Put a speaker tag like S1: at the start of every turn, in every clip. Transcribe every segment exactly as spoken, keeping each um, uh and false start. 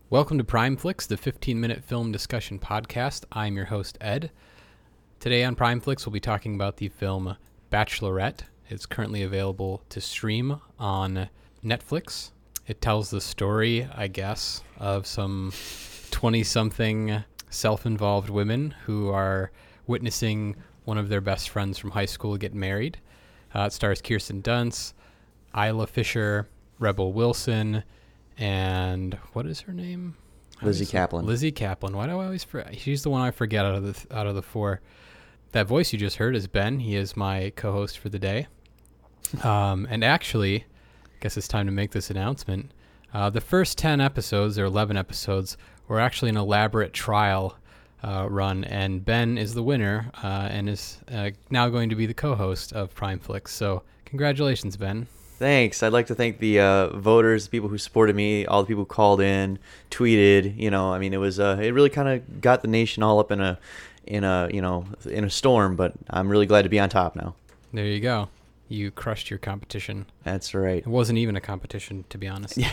S1: Welcome to Prime Flicks, the fifteen-minute film discussion podcast. I'm your host, Ed. Today on Prime Flicks, we'll be talking about the film Bachelorette. It's currently available to stream on Netflix. It tells the story, I guess, of some twenty-something self-involved women who are witnessing one of their best friends from high school get married. Uh, it stars Kirsten Dunst, Isla Fisher, Rebel Wilson, and what is her name?
S2: Lizzie Kaplan.
S1: Lizzie Kaplan. Why do I always forget? She's the one I forget out of the out of the four. That voice you just heard is Ben. He is my co-host for the day. Um, and actually, I guess it's time to make this announcement. Uh, the first ten episodes, or eleven episodes, were actually an elaborate trial uh, run, and Ben is the winner uh, and is uh, now going to be the co-host of Prime Flicks. So congratulations, Ben.
S2: Thanks. I'd like to thank the uh, voters, the people who supported me, all the people who called in, tweeted. You know, I mean, it was uh, it really kind of got the nation all up in a in a you know in a storm. But I'm really glad to be on top now.
S1: There you go. You crushed your competition.
S2: That's right.
S1: It wasn't even a competition, to be honest. Yeah.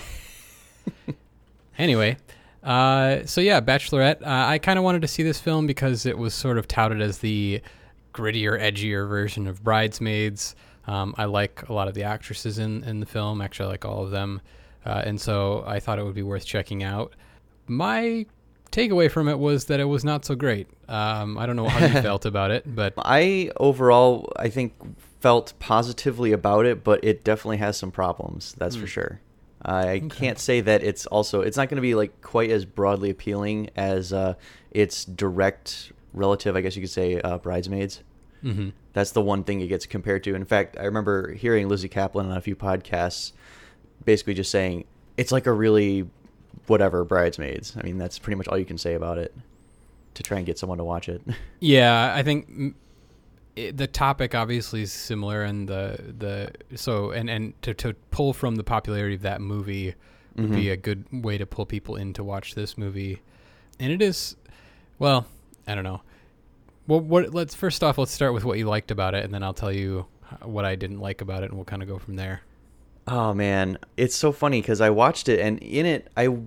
S1: Anyway, uh, so yeah, Bachelorette. Uh, I kind of wanted to see this film because it was sort of touted as the grittier, edgier version of Bridesmaids. Um, I like a lot of the actresses in, in the film. Actually, I like all of them. Uh, and so I thought it would be worth checking out. My takeaway from it was that it was not so great. Um, I don't know how you felt about it, but
S2: I overall, I think, felt positively about it, but it definitely has some problems. That's mm. for sure. I okay. can't say that it's also, it's not going to be like quite as broadly appealing as uh, its direct relative, I guess you could say, uh, Bridesmaids. Mm-hmm. That's the one thing it gets compared to. In fact, I remember hearing Lizzie Kaplan on a few podcasts basically just saying, it's like a really whatever Bridesmaids. I mean, that's pretty much all you can say about it to try and get someone to watch it.
S1: Yeah, I think it, the topic obviously is similar, and the the so and, and to, to pull from the popularity of that movie would mm-hmm. be a good way to pull people in to watch this movie. And it is, well, I don't know. Well, what, let's first off, let's start with what you liked about it, and then I'll tell you what I didn't like about it, and we'll kind of go from there.
S2: Oh man, it's so funny because I watched it, and in it, I.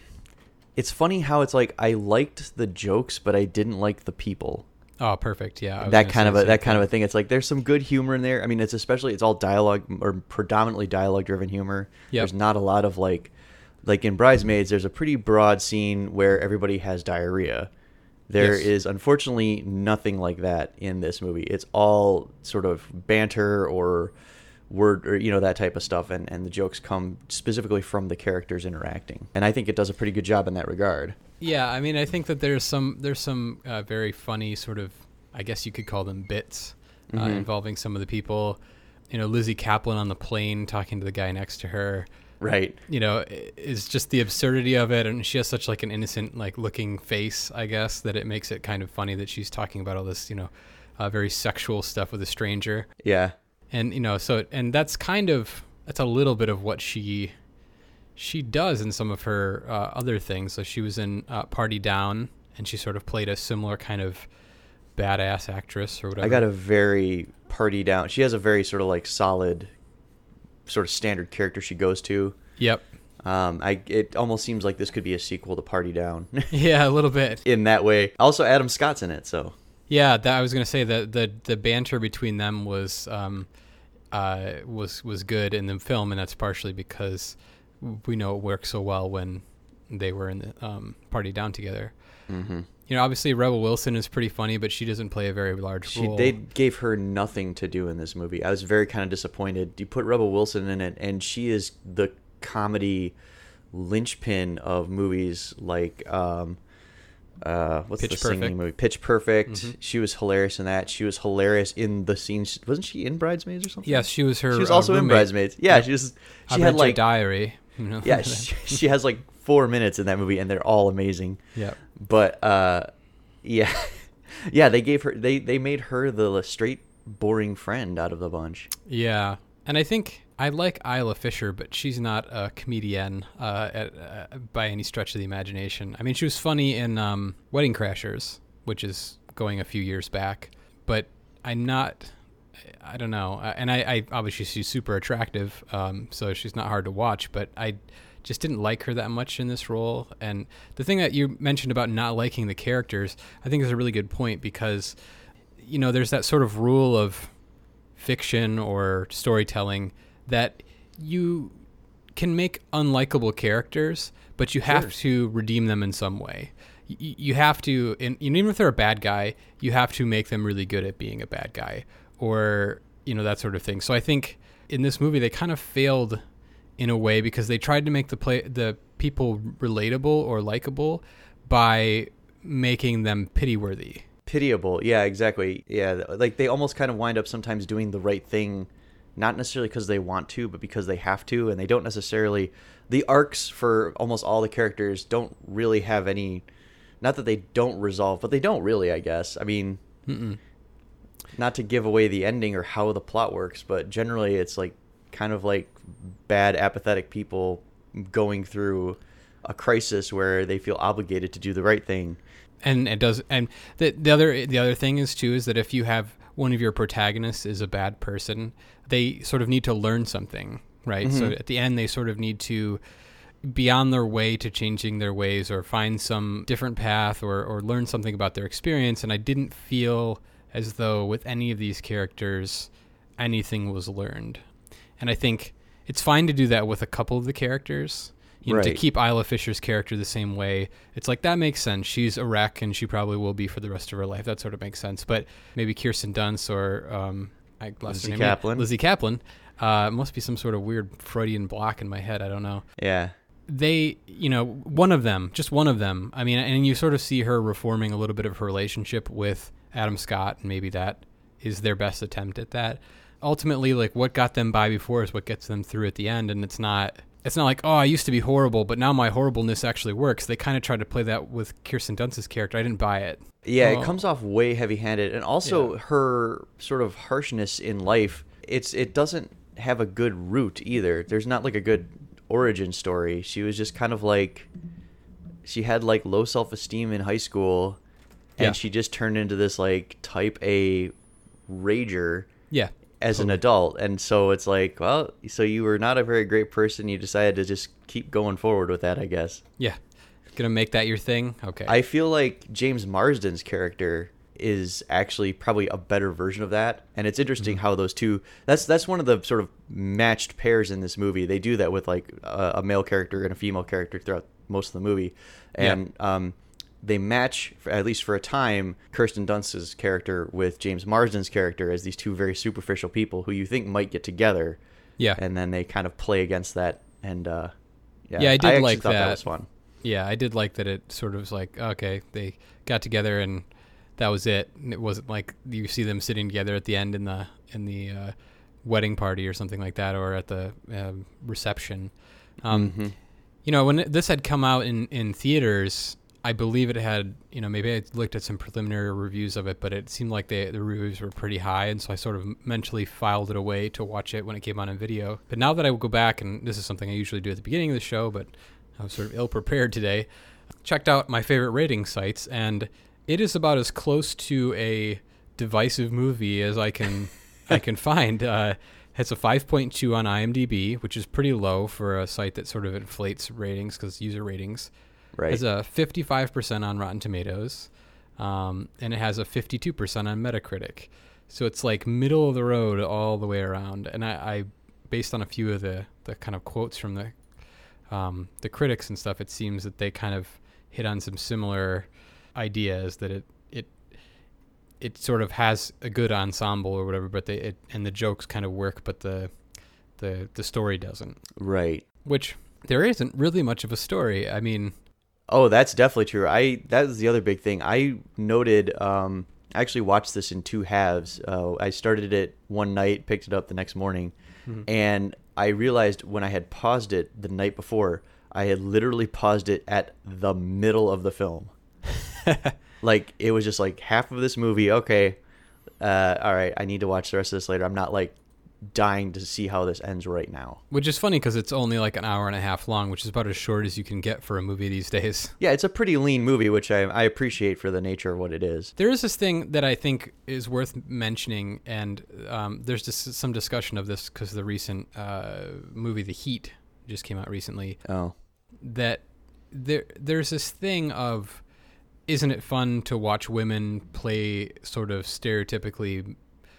S2: It's funny how it's like I liked the jokes, but I didn't like the people.
S1: Oh, perfect. Yeah,
S2: that kind of a that kind of a thing. It's like there's some good humor in there. I mean, it's especially it's all dialogue or predominantly dialogue driven humor. Yep. There's not a lot of like, like in Bridesmaids, there's a pretty broad scene where everybody has diarrhea. There yes. is unfortunately nothing like that in this movie. It's all sort of banter or word or, you know, that type of stuff. And, and the jokes come specifically from the characters interacting. And I think it does a pretty good job in that regard.
S1: Yeah. I mean, I think that there's some, there's some uh, very funny sort of, I guess you could call them bits uh, mm-hmm. involving some of the people, you know, Lizzie Kaplan on the plane talking to the guy next to her.
S2: Right.
S1: You know, is just the absurdity of it. And she has such like an innocent, like looking face, I guess, that it makes it kind of funny that she's talking about all this, you know, uh, very sexual stuff with a stranger.
S2: Yeah.
S1: And, you know, so, and that's kind of, that's a little bit of what she, she does in some of her uh, other things. So she was in uh, Party Down, and she sort of played a similar kind of badass actress or whatever.
S2: I got a very Party Down. She has a very sort of like solid sort of standard character she goes to.
S1: Yep.
S2: Um, I it almost seems like this could be a sequel to Party Down.
S1: Yeah, a little bit.
S2: In that way. Also, Adam Scott's in it, so.
S1: Yeah, that I was gonna say that the the banter between them was um, uh, was was good in the film, and that's partially because we know it worked so well when they were in the um, Party Down together. Mm-hmm. You know, obviously Rebel Wilson is pretty funny, but she doesn't play a very large
S2: she,
S1: role.
S2: They gave her nothing to do in this movie. I was very kind of disappointed. You put Rebel Wilson in it, and she is the comedy linchpin of movies like um, uh, what's
S1: Pitch
S2: the
S1: Perfect.
S2: singing movie? Pitch Perfect.
S1: Mm-hmm.
S2: She was hilarious in that. She was hilarious in the scenes. Wasn't she in Bridesmaids or something?
S1: Yes, she was her.
S2: She was also
S1: uh,
S2: in Bridesmaids. Yeah, she was. She
S1: I
S2: had like
S1: diary. You know?
S2: Yeah, she, she has like four minutes in that movie, and they're all amazing.
S1: Yeah.
S2: But uh, yeah, yeah, they gave her. They they made her the straight boring friend out of the bunch.
S1: Yeah, and I think I like Isla Fisher, but she's not a comedian uh, at, uh, by any stretch of the imagination. I mean, she was funny in um, Wedding Crashers, which is going a few years back, but I'm not. I don't know. Uh, and I, I obviously she's super attractive, um, so she's not hard to watch, but I just didn't like her that much in this role. And the thing that you mentioned about not liking the characters, I think is a really good point, because, you know, there's that sort of rule of fiction or storytelling that you can make unlikable characters, but you have
S2: Sure.
S1: to redeem them in some way. You, you have to, and even if they're a bad guy, you have to make them really good at being a bad guy, or, you know, that sort of thing. So I think in this movie, they kind of failed in a way, because they tried to make the play, the people relatable or likable by making them pity-worthy.
S2: Pitiable. Yeah, exactly. Yeah, like they almost kind of wind up sometimes doing the right thing, not necessarily because they want to, but because they have to, and they don't necessarily, the arcs for almost all the characters don't really have any, not that they don't resolve, but they don't really, I guess. I mean,
S1: Mm-mm.
S2: not to give away the ending or how the plot works, but generally it's like kind of like bad, apathetic people going through a crisis where they feel obligated to do the right thing.
S1: And it does, and the the other the other thing is too is that if you have one of your protagonists is a bad person, they sort of need to learn something, right?
S2: Mm-hmm.
S1: So at the end, they sort of need to be on their way to changing their ways, or find some different path, or or learn something about their experience. And I didn't feel as though with any of these characters anything was learned. And I think it's fine to do that with a couple of the characters. You know,
S2: Right.
S1: to keep Isla Fisher's character the same way, it's like, that makes sense. She's a wreck, and she probably will be for the rest of her life. That sort of makes sense. But maybe Kirsten Dunst or um, I lost
S2: Lizzie
S1: her name.
S2: Kaplan.
S1: Lizzie Kaplan. Uh, must be some sort of weird Freudian block in my head. I don't know.
S2: Yeah.
S1: They, you know, one of them, just one of them. I mean, and you sort of see her reforming a little bit of her relationship with Adam Scott, and maybe that is their best attempt at that. Ultimately, like, what got them by before is what gets them through at the end, and it's not... It's not like, oh, I used to be horrible, but now my horribleness actually works. They kind of tried to play that with Kirsten Dunst's character. I didn't buy it.
S2: Yeah,
S1: Oh.
S2: it comes off way heavy-handed, and also
S1: Yeah.
S2: her sort of harshness in life. It's it doesn't have a good root either. There's not like a good origin story. She was just kind of like, she had like low self-esteem in high school, and
S1: Yeah.
S2: she just turned into this like type A rager
S1: Yeah.
S2: as an
S1: Totally.
S2: adult. And so it's like, well, so you were not a very great person. You decided to just keep going forward with that, I guess.
S1: Yeah. Gonna make that your thing? Okay.
S2: I feel like James Marsden's character is actually probably a better version of that, and it's interesting
S1: Mm-hmm.
S2: how those two, that's that's one of the sort of matched pairs in this movie. They do that with like a, a male character and a female character throughout most of the movie, and um they match, for, at least for a time, Kirsten Dunst's character with James Marsden's character as these two very superficial people who you think might get together,
S1: yeah.
S2: and then they kind of play against that. And uh yeah,
S1: Yeah, I did
S2: actually
S1: like
S2: thought that.
S1: that.
S2: was fun.
S1: Yeah, I did like that it sort of was like, okay, they got together and that was it. And it wasn't like you see them sitting together at the end in the in the uh, wedding party or something like that, or at the uh, reception. Um,
S2: Mhm.
S1: You know, when it, this had come out in, in theaters, I believe it had, you know, maybe I looked at some preliminary reviews of it, but it seemed like they, the reviews were pretty high, and so I sort of mentally filed it away to watch it when it came on in video. But now that I go back, and this is something I usually do at the beginning of the show, but I was sort of ill-prepared today, checked out my favorite rating sites, and it is about as close to a divisive movie as I can I can find. Uh, it's a five point two on IMDb, which is pretty low for a site that sort of inflates ratings because user ratings.
S2: Right.
S1: It has a fifty-five percent on Rotten Tomatoes, um, and it has a fifty-two percent on Metacritic. So it's like middle of the road all the way around. And I, I based on a few of the, the kind of quotes from the um, the critics and stuff, it seems that they kind of hit on some similar ideas, that it it it sort of has a good ensemble or whatever, but they it, and the jokes kind of work, but the the the story doesn't.
S2: Right.
S1: Which there isn't really much of a story. I mean,
S2: Oh, that's definitely true. I that is the other big thing. I noted. Um, I actually watched this in two halves. Uh, I started it one night, picked it up the next morning,
S1: Mhm.
S2: and I realized when I had paused it the night before, I had literally paused it at the middle of the film. Like, it was just like half of this movie. Okay, uh, all right, I need to watch the rest of this later. I'm not like dying to see how this ends right now.
S1: which is funny because it's only like an hour and a half long, which is about as short as you can get for a movie these days.
S2: Yeah, it's a pretty lean movie, which I, I appreciate for the nature of what it is.
S1: There is this thing that I think is worth mentioning, and um, there's just some discussion of this because of the recent uh, movie The Heat just came out recently.
S2: Oh,
S1: that there there's this thing of, isn't it fun to watch women play sort of stereotypically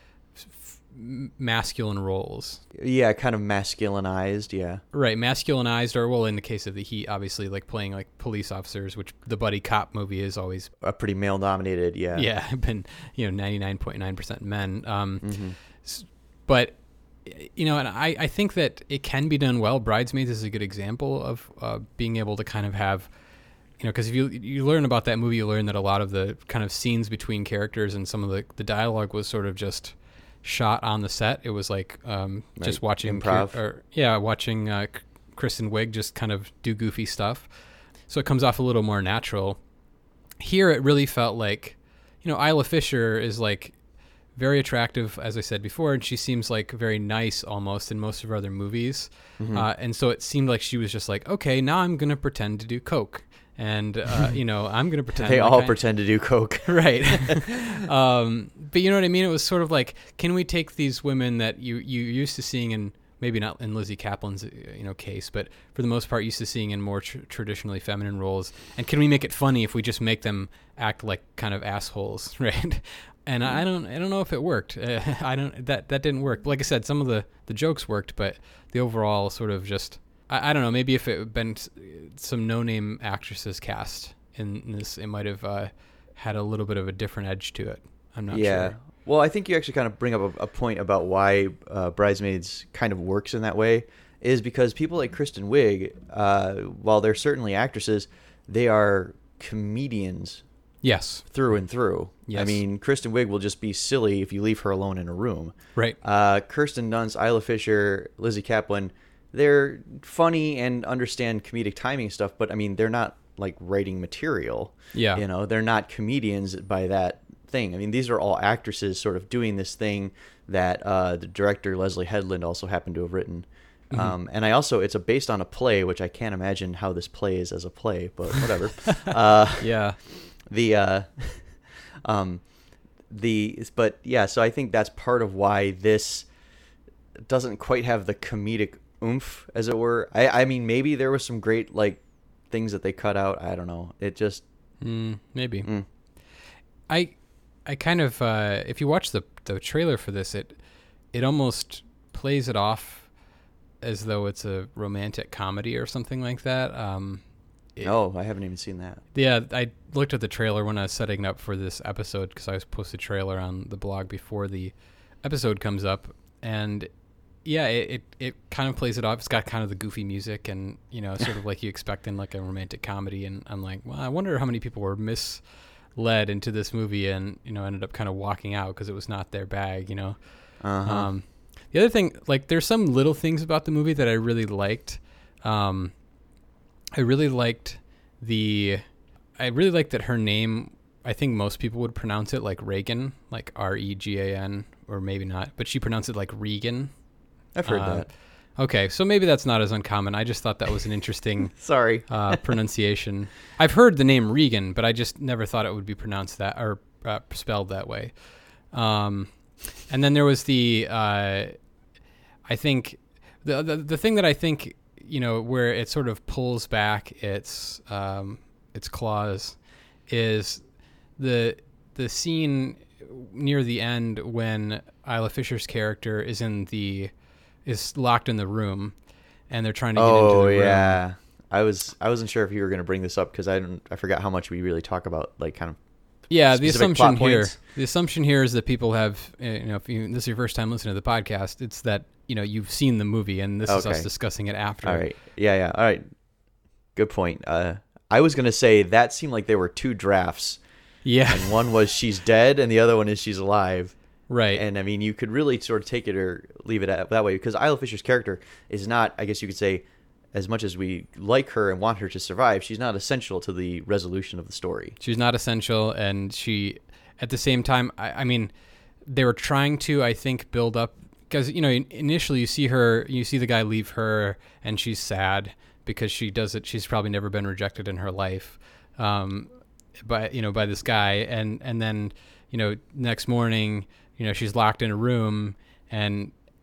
S1: f- masculine roles?
S2: yeah, kind of masculinized. Yeah,
S1: Right, masculinized, or well, in the case of The Heat, obviously, like playing like police officers, which the buddy cop movie is always,
S2: a pretty male dominated. Yeah,
S1: yeah, been, you know, ninety-nine point nine percent men. Um,
S2: mm-hmm.
S1: s- but you know, and I, I think that it can be done well. Bridesmaids is a good example of uh, being able to kind of have, you know, because if you you learn about that movie, you learn that a lot of the kind of scenes between characters and some of the, the dialogue was sort of just shot on the set. It was like um,
S2: Right.
S1: just watching,
S2: Improv.
S1: or yeah, watching uh, K- Kristen Wiig just kind of do goofy stuff. So it comes off a little more natural. Here, it really felt like, you know, Isla Fisher is like very attractive, as I said before, and she seems like very nice almost in most of her other movies.
S2: Mm-hmm.
S1: Uh, and so it seemed like she was just like, okay, now I'm going to pretend to do coke. And, uh, you know, I'm going to pretend.
S2: They
S1: like
S2: all
S1: I-
S2: pretend to do coke.
S1: Right. um, but you know what I mean? It was sort of like, can we take these women that you, you used to seeing in, maybe not in Lizzie Kaplan's, uh, you know, case, but for the most part used to seeing in more tr- traditionally feminine roles, and can we make it funny if we just make them act like kind of assholes, right? And I don't, I don't know if it worked. Uh, I don't, that, that didn't work. Like I said, some of the, the jokes worked, but the overall sort of just, I, I don't know, maybe if it had been s- some no-name actresses cast in, in this, it might have uh, had a little bit of a different edge to it. I'm not
S2: yeah.
S1: sure.
S2: Well, I think you actually kind of bring up a, a point about why uh, Bridesmaids kind of works in that way, is because people like Kristen Wiig, uh, while they're certainly actresses, they are comedians
S1: Yes.
S2: through and through.
S1: Yes.
S2: I mean, Kristen Wiig will just be silly if you leave her alone in a room.
S1: Right.
S2: Uh, Kirsten Dunst, Isla Fisher, Lizzie Kaplan, they're funny and understand comedic timing stuff, but I mean, they're not like writing material.
S1: Yeah.
S2: You know, they're not comedians by that thing. I mean, these are all actresses sort of doing this thing that uh, the director Leslie Headland also happened to have written.
S1: Mm-hmm.
S2: Um, and I also, it's a based on a play, which I can't imagine how this play is as a play, but whatever. uh,
S1: Yeah.
S2: the uh um the but yeah, so I think that's part of why this doesn't quite have the comedic oomph, as it were. I I mean, maybe there was some great like things that they cut out. I don't know. It just
S1: Mm, maybe.
S2: mm.
S1: I I kind of uh, if you watch the the trailer for this, it it almost plays it off as though it's a romantic comedy or something like that. Um, it-
S2: No, I haven't even seen that.
S1: Yeah, I looked at the trailer when I was setting up for this episode because I was posted a trailer on the blog before the episode comes up, and yeah, it, it it kind of plays it off. It's got kind of the goofy music, and you know, sort of like you expect in like a romantic comedy. And I'm like, well, I wonder how many people were misled into this movie, and you know, ended up kind of walking out because it was not their bag. You know.
S2: Uh-huh.
S1: Um, the other thing, like, there's some little things about the movie that I really liked. Um, I really liked the, I really liked that her name, I think most people would pronounce it like Reagan, like R E G A N, or maybe not, but she pronounced it like Regan.
S2: I've heard
S1: Uh,
S2: that.
S1: Okay, so maybe that's not as uncommon. I just thought that was an interesting
S2: Sorry.
S1: uh, pronunciation. I've heard the name Regan, but I just never thought it would be pronounced that or uh, spelled that way. Um, and then there was the, uh, I think, the, the the thing that I think, you know, where it sort of pulls back its um, its claws is the the scene near the end when Isla Fisher's character is in the is locked in the room, and they're trying to get into the
S2: Oh
S1: room.
S2: yeah. I was I wasn't sure if you were going to bring this up because I don't I forgot how much we really talk about like kind of
S1: Yeah, the
S2: specific
S1: assumption
S2: plot
S1: here,
S2: points.
S1: the assumption here is that people have, uh, you know, if you, this is your first time listening to the podcast, it's that, you know, you've seen the movie, and this is us
S2: Okay.
S1: discussing it after.
S2: All right. Yeah, yeah. All right. Good point. Uh, I was going to say that seemed like there were two drafts.
S1: Yeah,
S2: And one was she's dead and the other one is she's alive.
S1: right.
S2: And I mean, you could really sort of take it or leave it at, that way because Isla Fisher's character is not, I guess you could say, as much as we like her and want her to survive, she's not essential to the resolution of the story.
S1: She's not essential, and she, at the same time, I, I mean, they were trying to, I think, build up, because, you know, initially you see her, you see the guy leave her, and she's sad because she does it, she's probably never been rejected in her life, um, by, you know, by this guy, and, and then, you know, next morning, you know, she's locked in a room, and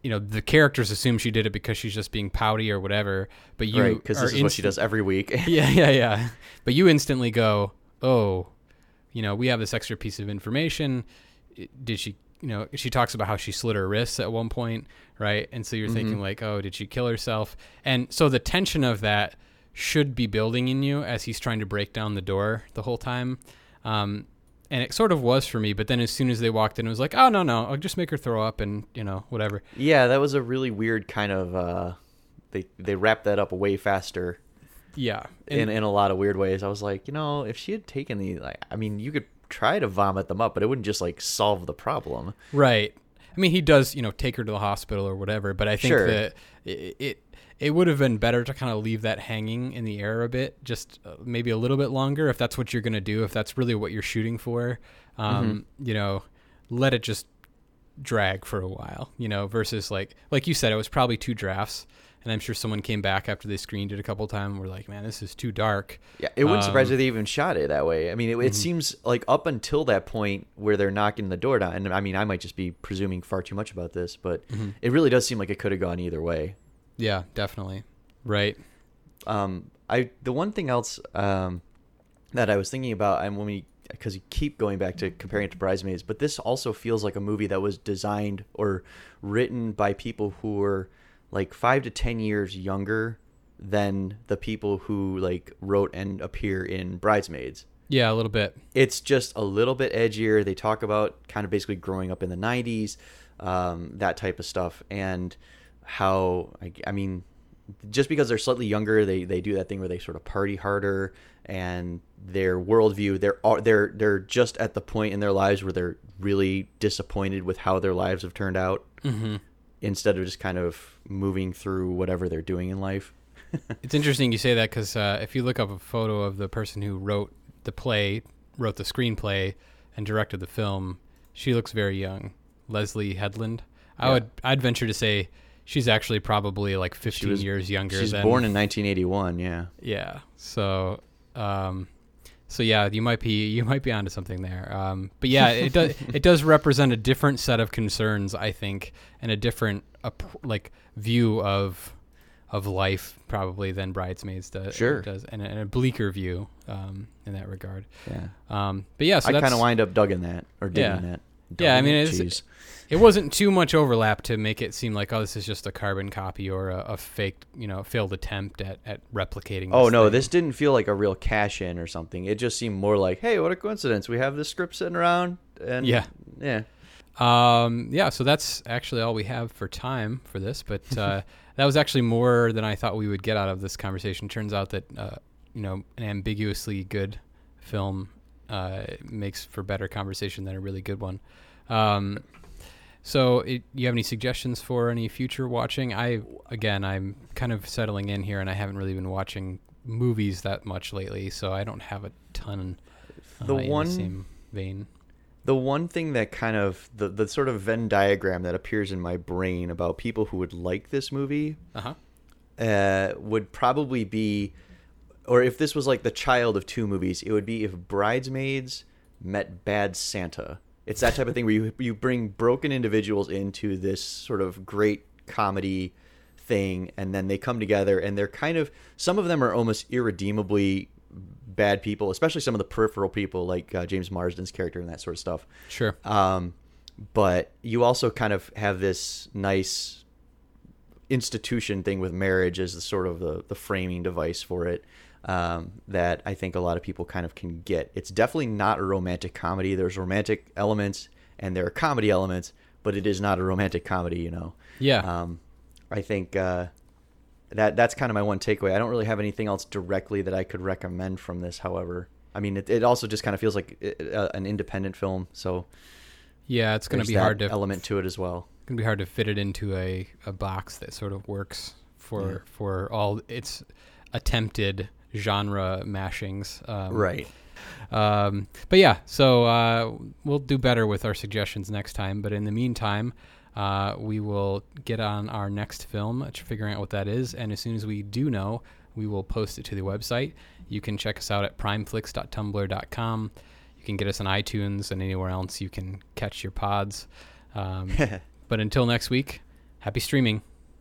S1: you know, the characters assume she did it because she's just being pouty or whatever. But you,
S2: right? Because this is inst- what she does every week.
S1: yeah, yeah, yeah. But you instantly go, oh, you know, we have this extra piece of information. Did she? You know, she talks about how she slit her wrists at one point, right? And so you're mm-hmm. thinking like, oh, did she kill herself? And so the tension of that should be building in you as he's trying to break down the door the whole time. Um, and it sort of was for me, but then as soon as they walked in, it was like, oh, no, no, I'll just make her throw up and, you know, whatever.
S2: Yeah, that was a really weird kind of, uh, they, they wrapped that up way faster.
S1: Yeah.
S2: In, in a lot of weird ways. I was like, you know, if she had taken the, like, I mean, you could try to vomit them up, but it wouldn't just like solve the problem.
S1: Right. I mean, he does, you know, take her to the hospital or whatever, but I think
S2: sure.
S1: that it, it it would have been better to kind of leave that hanging in the air a bit, just uh, maybe a little bit longer if that's what you're going to do, if that's really what you're shooting for. Um, mm-hmm. You know, let it just drag for a while, you know, versus like, like you said, it was probably two drafts. And I'm sure someone came back after they screened it a couple times and were like, man, this is too dark.
S2: Yeah, it wouldn't
S1: um,
S2: surprise me they even shot it that way. I mean, it,
S1: mm-hmm.
S2: it seems like up until that point where they're knocking the door down, and I mean, I might just be presuming far too much about this, but mm-hmm. it really does seem like it could have gone either way.
S1: Yeah, definitely. Right.
S2: Um, I the one thing else um, that I was thinking about, and when we, because you keep going back to comparing it to Bridesmaids, but this also feels like a movie that was designed or written by people who were like five to ten years younger than the people who like wrote and appear in Bridesmaids.
S1: Yeah, a little bit.
S2: It's just a little bit edgier. They talk about kind of basically growing up in the nineties, um, that type of stuff, and how, I, I mean, just because they're slightly younger, they, they do that thing where they sort of party harder, and their worldview, they're they're they're just at the point in their lives where they're really disappointed with how their lives have turned out, mm-hmm. instead of just kind of moving through whatever they're doing in life.
S1: It's interesting you say that because uh, if you look up a photo of the person who wrote the play, wrote the screenplay, and directed the film, she looks very young. Leslie Headland. I yeah. would I'd venture to say she's actually probably like fifteen was, years younger.
S2: She's
S1: than,
S2: born in nineteen eighty-one. Yeah.
S1: Yeah. So, um, so yeah, you might be you might be onto something there. Um, but yeah, it does it does represent a different set of concerns, I think, and a different uh, like view of of life probably than Bridesmaids does.
S2: Sure.
S1: Does and a, and a bleaker view um, in that regard.
S2: Yeah.
S1: Um, but yeah, so
S2: I kind of wind up dugging that or digging
S1: yeah.
S2: that.
S1: Yeah, I mean, it's, it wasn't too much overlap to make it seem like, oh, this is just a carbon copy or a, a fake, you know, failed attempt at, at replicating.
S2: Oh,
S1: this
S2: no,
S1: thing.
S2: This didn't feel like a real cash in or something. It just seemed more like, hey, what a coincidence. We have this script sitting around. And
S1: yeah.
S2: Yeah.
S1: Um, yeah, so that's actually all we have for time for this. But uh, that was actually more than I thought we would get out of this conversation. Turns out that, uh, you know, an ambiguously good film uh, makes for better conversation than a really good one. Um, so it, you have any suggestions for any future watching? I, again, I'm kind of settling in here and I haven't really been watching movies that much lately, so I don't have a ton uh,
S2: the
S1: in
S2: one,
S1: the same vein.
S2: The one thing that kind of, the, the sort of Venn diagram that appears in my brain about people who would like this movie
S1: uh-huh.
S2: uh, would probably be, or if this was like the child of two movies, it would be if Bridesmaids met Bad Santa. It's that type of thing where you you bring broken individuals into this sort of great comedy thing, and then they come together, and they're kind of, some of them are almost irredeemably bad people, especially some of the peripheral people like uh, James Marsden's character and that sort of stuff.
S1: Sure.
S2: Um, but you also kind of have this nice institution thing with marriage as the sort of the, the framing device for it. Um, that I think a lot of people kind of can get. It's definitely not a romantic comedy. There's romantic elements and there are comedy elements, but it is not a romantic comedy, you know?
S1: Yeah.
S2: Um, I think uh, that that's kind of my one takeaway. I don't really have anything else directly that I could recommend from this, however. I mean, it, it also just kind of feels like it, uh, an independent film, so
S1: yeah, it's going to be hard to
S2: element to it as well.
S1: It's going to be hard to fit it into a, a box that sort of works for yeah. for all its attempted genre mashings. Um,
S2: right.
S1: Um, but yeah, so uh, we'll do better with our suggestions next time. But in the meantime, uh, we will get on our next film, figuring out what that is. And as soon as we do know, we will post it to the website. You can check us out at primeflix dot tumblr dot com. You can get us on iTunes and anywhere else you can catch your pods. Um, but until next week, Happy streaming.